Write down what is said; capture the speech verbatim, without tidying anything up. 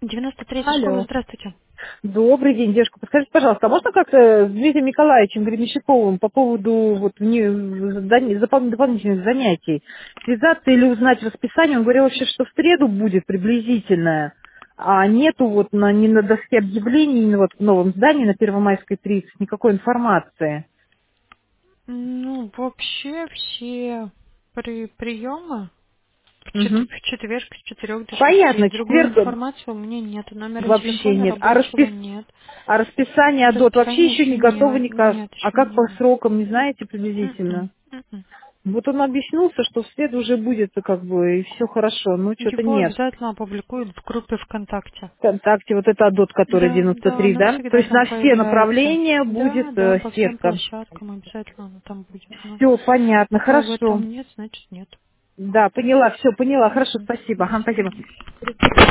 девяносто третья школа, Алло. здравствуйте. Добрый день, девушка. Подскажите, пожалуйста, а можно как-то с Дмитрием Николаевичем Гребенщиковым по поводу вот, не, зада- запол- дополнительных занятий связаться или узнать расписание? Он говорил вообще, что в среду будет приблизительно, а нету вот на, ни на доске объявлений, ни вот в новом здании на Первомайской тридцать никакой информации. Ну, вообще все при приемы в, чет- Мгм. в четверг с четырех до шести. Понятно, Другой четверг информации у меня нет. Номера вообще телефона нет. А, рабочего распис... нет. а расписание АДОТ вообще Расписания еще еще не готово нет. никак. Нет, А еще как по нет. срокам, не знаете приблизительно? М-м, м-м. Вот он объяснился, что в среду уже будет как бы и все хорошо, но что-то Его нет. обязательно опубликуют в группе ВКонтакте. ВКонтакте вот это АДОТ, который Да, девяносто да, три, оно да? То всегда есть там на все появляется. направления будет Да, да, э, по всем сетка. площадкам обязательно оно там будет. Но Все понятно, пока его хорошо. там нет, значит нет. Да, поняла, все, поняла, хорошо, Мгм. спасибо. До Ага, спасибо. свидания.